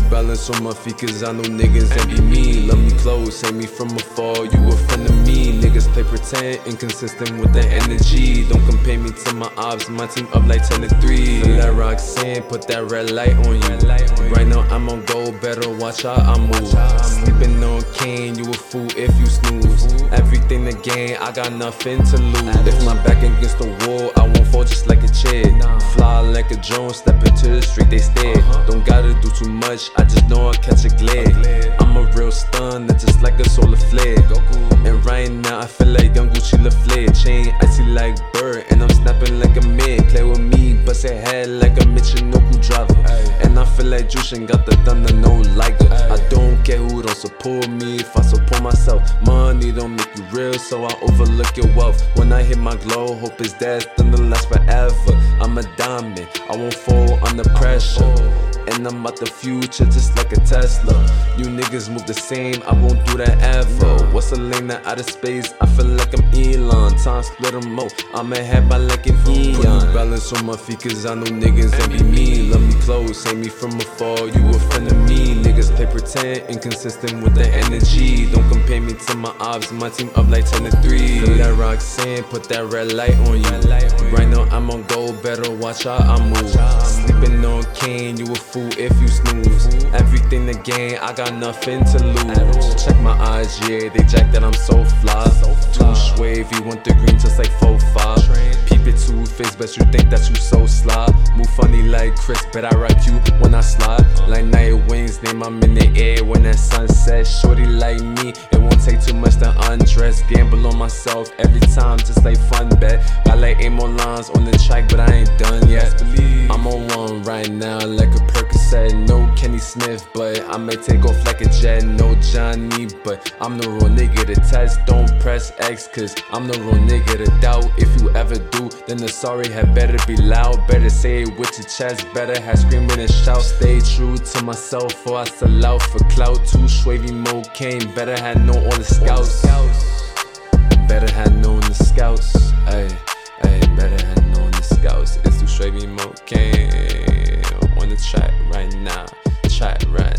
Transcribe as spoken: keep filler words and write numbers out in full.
balance on my feet cause I know niggas envy me. Love me close, hate me from afar, you a friend of me. Niggas play pretend, inconsistent with their energy. Don't compare me to my ops, my team up like ten to three. Feel that Roxanne, put that red light on you. Right now I'm on go, better watch how I move. Sleeping on Kane, you a fool if you snooze. Everything to gain, I got nothing to lose. If my back against the wall, I won't fall just like a chick. Fly like a drone, step into the street, they stare. Don't gotta do too much, I just know I catch a glare. I'm a real stun, that's just like a solar flare. And right now I feel like young Gucci LaFleur. Chain icy like bird, and I'm snapping like a mid. Play with me, bust a head like a Michinoku driver. And I feel like Jushin got the thunder, no liker. I don't care who don't support me, if I support myself. Money don't make you real, so I overlook your wealth. When I hit my glow, hope it's that thunder lasts forever. I'm a diamond, I won't fall under pressure. And I'm out the future just like a Tesla. You niggas move the same, I won't do that ever. What's a lane to outer space? I feel like I'm Elon. Time split them up, I'm ahead by like an eon. Put balance on my feet cause I know niggas envy me. Love me close, hate me from afar, you a friend of me. Niggas play pretend, inconsistent with their energy. Don't compare me to my ops, my team up like ten to three. Feel that Roxanne, put that red light on you. Right now I'm on go, better watch how I move. Sleeping on Kane, you a fool if you snooze. Everything to gain, I got nothing to lose. Check my eyes, yeah, they jack that I'm so fly. Too wavy, want the green just like four five. Peep it two face, bet you think that you so sly. Move funny like Chris, bet I rock you when I slide. Like night wings, name I'm in the air when that sun sets. Shorty like me, it won't take too much to undress. Gamble on myself every time, just like fun bet. I like aim on lines on the track, but I ain't done yet. I'm on one right now like a Percocet. No Kenny Smith, but I may take off like a jet. No Johnny, but I'm the real nigga to test. Don't press X, cause I'm the real nigga to doubt. If you ever do, then the sorry had better be loud. Better say it with your chest, better have screaming and shout. Stay true to myself or I sell out for clout. Too Schwavy Mo Kane, better have known all the scouts. Better have known the scouts. Ay, ay, better have known the scouts. It's too Schwavy Mo Kane on the track right now. Track right